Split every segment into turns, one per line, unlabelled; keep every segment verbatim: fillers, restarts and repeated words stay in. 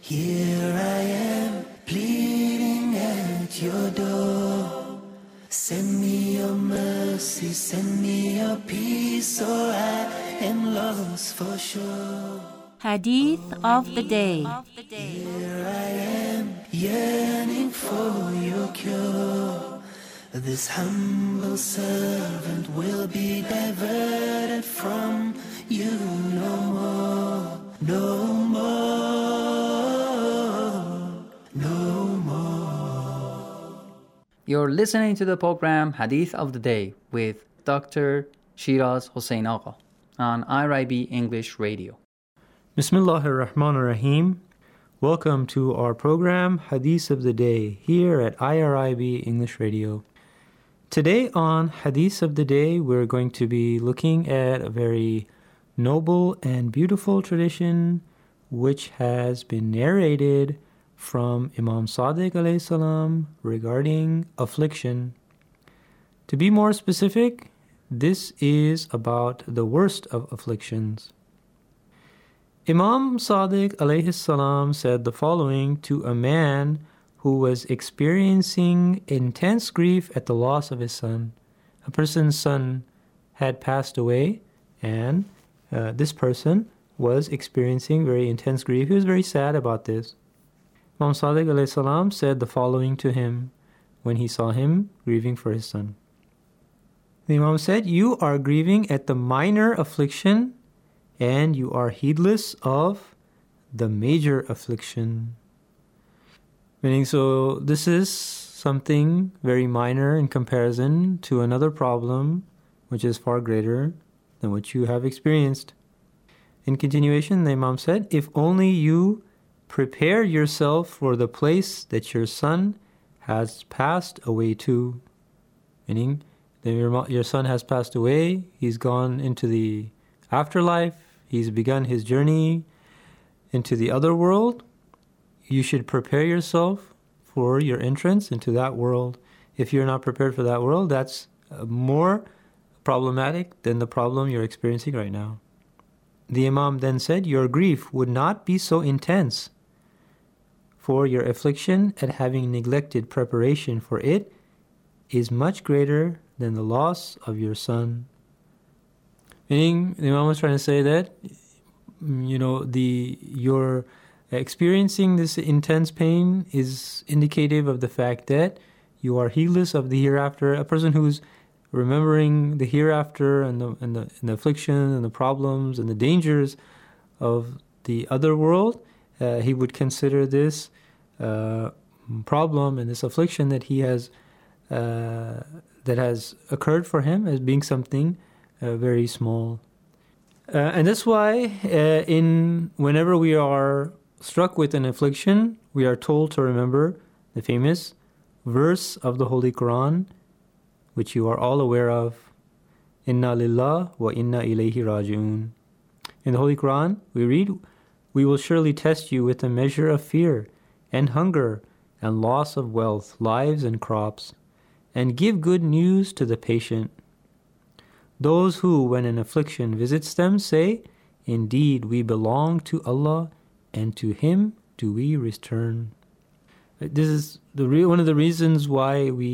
Here I am, pleading at your door. Send me your mercy, send me your peace, or I am lost for sure.
Hadith of the Day.
Here I am, yearning for your cure. This humble servant will be diverted from you no more, no more, no more.
You're listening to the program Hadith of the Day with Doctor Shiraz Hossein Agha on I R I B English Radio.
Bismillahir Rahmanir Rahim. Welcome to our program Hadith of the Day here at I R I B English Radio. Today on Hadith of the Day, we're going to be looking at a very noble and beautiful tradition which has been narrated from Imam Sadiq alayhi salam regarding affliction. To be more specific, this is about the worst of afflictions. Imam Sadiq alayhi salam said the following to a man who was experiencing intense grief at the loss of his son. A person's son had passed away, and uh, this person was experiencing very intense grief. He was very sad about this. Imam Sadiq alayhi salam said the following to him when he saw him grieving for his son. The Imam said, "You are grieving at the minor affliction, and you are heedless of the major affliction." Meaning, so this is something very minor in comparison to another problem which is far greater than what you have experienced. In continuation, the Imam said, "If only you prepare yourself for the place that your son has passed away to." Meaning, that your, your son has passed away, he's gone into the afterlife, he's begun his journey into the other world. You should prepare yourself for your entrance into that world. If you're not prepared for that world, that's more problematic than the problem you're experiencing right now. The Imam then said, "Your grief would not be so intense for your affliction at having neglected preparation for it is much greater than the loss of your son." Meaning, the Imam was trying to say that, you know, the your experiencing this intense pain is indicative of the fact that you are heedless of the hereafter. A person who's remembering the hereafter and the, and the, and the affliction and the problems and the dangers of the other world, uh, he would consider this uh, problem and this affliction that he has uh, that has occurred for him as being something uh, very small. Uh, and that's why uh, in whenever we are struck with an affliction, we are told to remember the famous verse of the Holy Quran, which you are all aware of, "Inna lillah wa inna ilayhi raji'un." In the Holy Quran, we read, "We will surely test you with a measure of fear and hunger and loss of wealth, lives and crops, and give good news to the patient. Those who, when an affliction visits them, say, 'Indeed, we belong to Allah, and to Him do we return.'" This is the re- one of the reasons why we,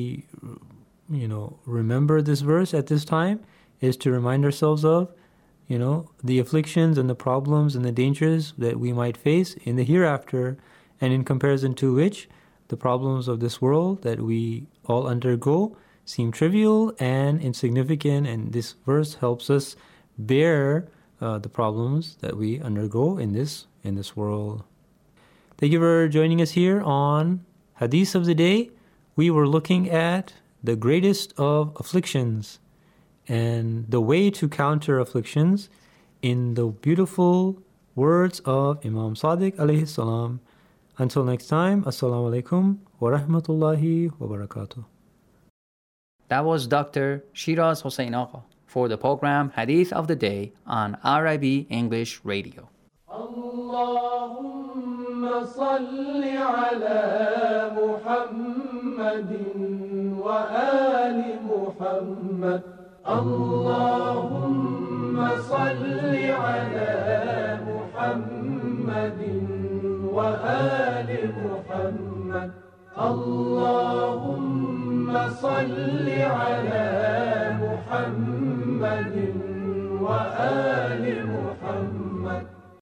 you know, remember this verse at this time, is to remind ourselves of, you know, the afflictions and the problems and the dangers that we might face in the hereafter, and in comparison to which the problems of this world that we all undergo seem trivial and insignificant, and this verse helps us bear uh, the problems that we undergo in this in this world. Thank you for joining us here on Hadith of the Day. We were looking at the greatest of afflictions and the way to counter afflictions in the beautiful words of Imam Sadiq alayhi salam. Until next time, Assalamu alaikum wa rahmatullahi wa barakatuh.
That was Doctor Shiraz Hossein Agha for the program Hadith of the Day on I R I B English Radio.
Allahumma salli ala Muhammadin wa ali Muhammad. Allahumma salli ala Muhammadin wa وآل محمد. اللهم صل على محمد وآل محمد.